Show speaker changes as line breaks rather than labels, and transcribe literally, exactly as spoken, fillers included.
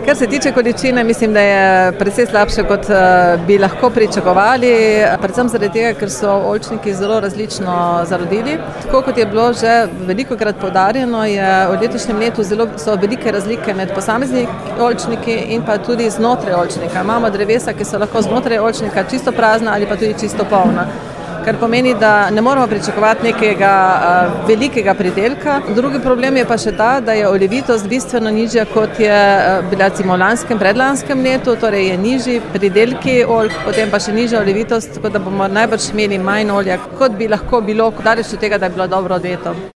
Kar se tiče količine, mislim, da je precej slabše, kot bi lahko pričakovali, predvsem zaradi tega, ker so oljčniki zelo različno zarodili. Tako kot je bilo že velikokrat poudarjeno, je v letošnjem letu zelo so velike razlike med posameznimi oljčniki in pa tudi znotraj oljčnika. Imamo drevesa, ki so lahko znotraj oljčnika čisto prazna ali pa tudi čisto polna. Kar pomeni, da ne moramo pričakovati nekega uh, velikega pridelka. Drugi problem je pa še ta, da je olivitost bistveno nižja, kot je uh, bila recimo v lanskem, predlanskem letu, torej je nižji pridelki oljk, potem pa še nižja olivitost, tako da bomo najbrž imeli manj olja, kot bi lahko bilo, daleč od tega, da je bilo dobro leto.